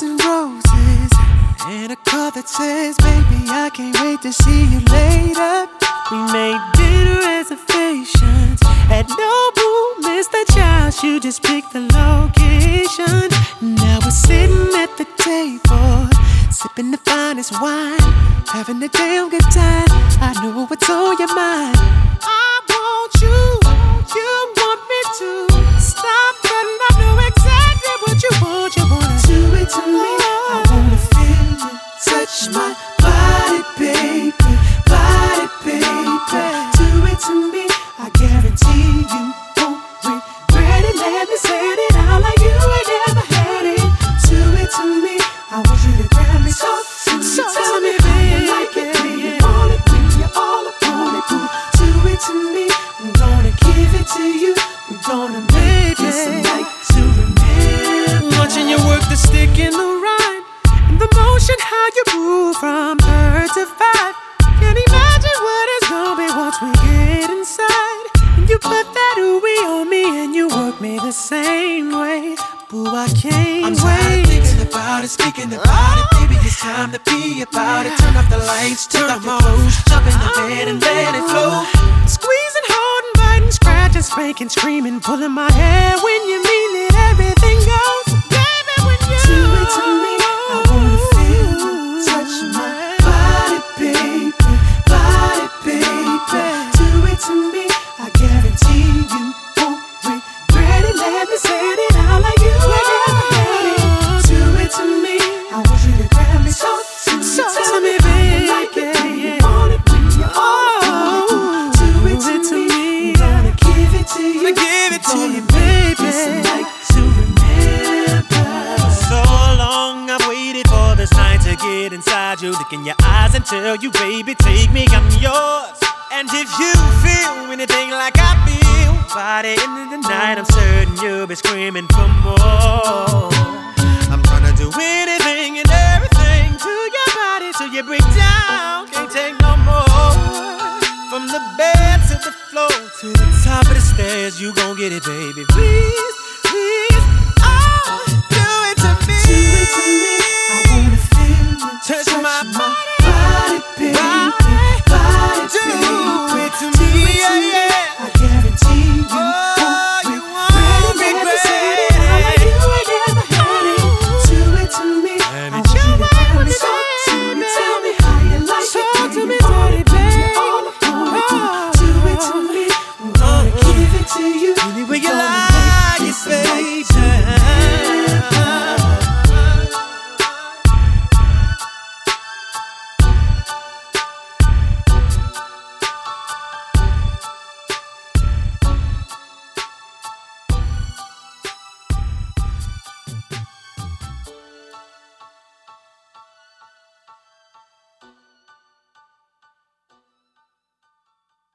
and roses, and a card that says, baby, I can't wait to see you later. We made dinner reservations at Nobu, Mr. Giles, you just picked the location. Now we're sitting at the table, sipping the finest wine, having a damn good time. I know what's on your mind. I want you, you want me to stop, but I know exactly what you want. You wanna do it to me. I wanna feel you touch my body, baby, body, baby. Do it to me. I guarantee you won't regret it. Let me say it out like you ain't never had it. Do it to me. I want you to grab me so tell me, baby, like it when you want it, when you're all upon it. Do it to me. I'm gonna give it to you. We're gonna make this a night to remember. Watching you work the stick in the rhyme, and the motion how you move from her to five. Can't imagine what it's gonna be once we get inside. And you put that ooey on me, and you work me the same way. Boo, I can't I'm wait. tired of thinking about it, speaking about it. Baby, it's time to be about it. Turn off the lights, take off your clothes, jump in the bed and let it flow. Squeezing, holding, biting, scratching, spanking, screaming, pulling my hair when you mean it. Everything goes, baby, when you do it to me. I wanna feel you touch my body, baby, body, baby. Do it to me. I guarantee you won't regret it. Let me say it out like you ain't never had it. Do it to me. I want you to grab me so tell me, baby, like it when you want it, when you're all on it. Do it to me. I'm gonna give it to you. Give it to you, baby. It's a night to remember. So long I've waited for this night to get inside you. Look in your eyes and tell you, baby, take me, I'm yours. And if you feel anything like I feel, by the end of the night I'm certain you'll be screaming for more. I'm gonna do anything and everything to your body till you break down, can't take no more. From the bed to the floor to the top of the stairs, you gon' get it, baby. Please